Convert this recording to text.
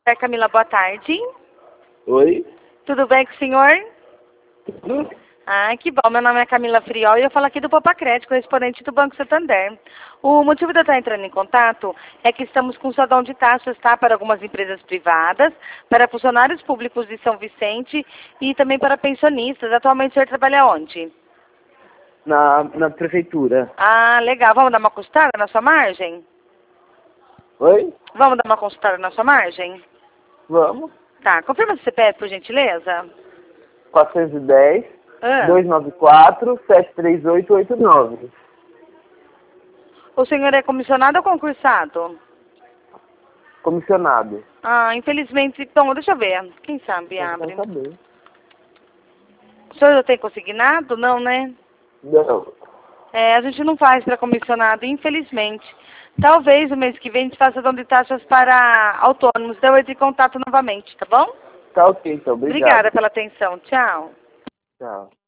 Camila, boa tarde. Oi? Tudo bem com o senhor? Tudo? Ah, que bom. Meu nome é Camila Friol e eu falo aqui do Popacred, correspondente do Banco Santander. O motivo de eu estar entrando em contato é que estamos com saldão de taxas, tá? Para algumas empresas privadas, para funcionários públicos de São Vicente e também para pensionistas. Atualmente o senhor trabalha onde? Na prefeitura. Ah, legal. Vamos dar uma costada na sua margem? Oi? Vamos dar uma consultada na sua margem? Vamos. Tá. Confirma o CPF, por gentileza. 410 Ah. 294 73889. O senhor é comissionado ou concursado? Comissionado. Ah, infelizmente, bom, deixa eu ver. Quem sabe Não abre. saber. O senhor já tem consignado? Não, né? Não. É, a gente não faz para comissionado, infelizmente. Talvez o mês que vem a gente faça de taxas para autônomos. Então eu entro em contato novamente, tá bom? Tá ok, então. Obrigado. Obrigada pela atenção. Tchau. Tchau.